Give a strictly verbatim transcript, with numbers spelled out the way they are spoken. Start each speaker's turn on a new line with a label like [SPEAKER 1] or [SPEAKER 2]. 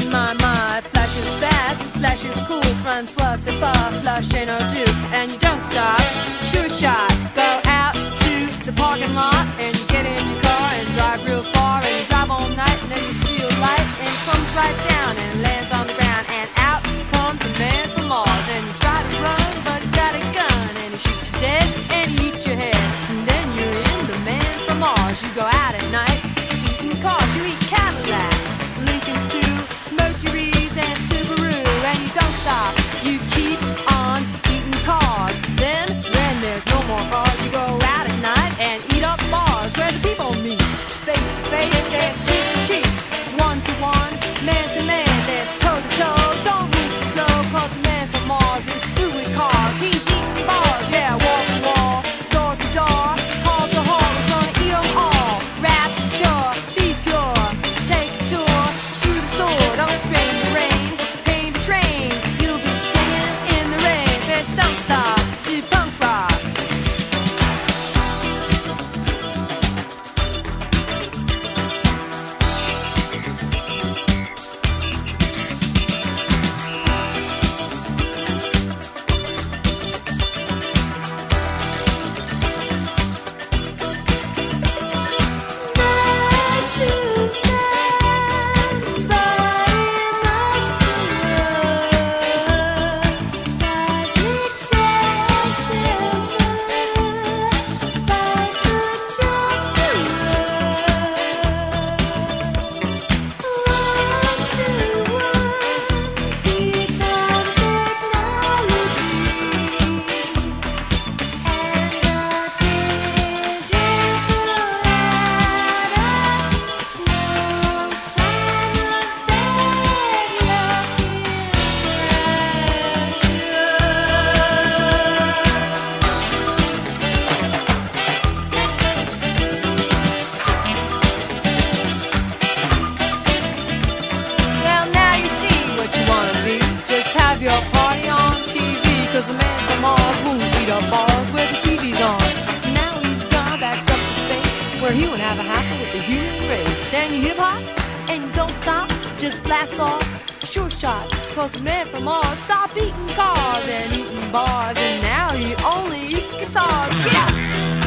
[SPEAKER 1] My, my, flash is fast, flash is cool. Francois, c'est pas flash ain't no do. And you don't stop, sure shot. Go out to the parking lot and you get in your car and drive real far. And you drive all night and then you see a light and it comes right down and lands on the ground. And out comes the man from Mars. And you try to run but he's got a gun and he shoots you dead and he eats your head. And then you're in the man from Mars. You go out at night, eating cars, you eat Cadillacs, Lincolns too, Mercuries and Subaru. And you don't stop, you keep on eating cars. Then, when there's no more cars, you go out at night and eat up bars where the people meet. Face to face, dance cheek to cheek, one to one, man to man, dance toe to toe. Don't move too slow, cause the man from Mars is through with cars. He's eating bars, yeah, wall to wall, door to door, hall to hall. He's gonna eat them all. Rapture, be pure, take a tour through the sword. Don't strain the rain, paint the train. You'll be singing in the rain. Said don't stop, do punk rock. Your party on T V, cause the man from Mars won't eat up bars where the T V's on. Now he's gone back up to space where he won't have a hassle with the human race. And you hip hop and you don't stop, just blast off, sure shot. Cause the man from Mars stopped eating cars and eating bars, and now he only eats guitars. Get up!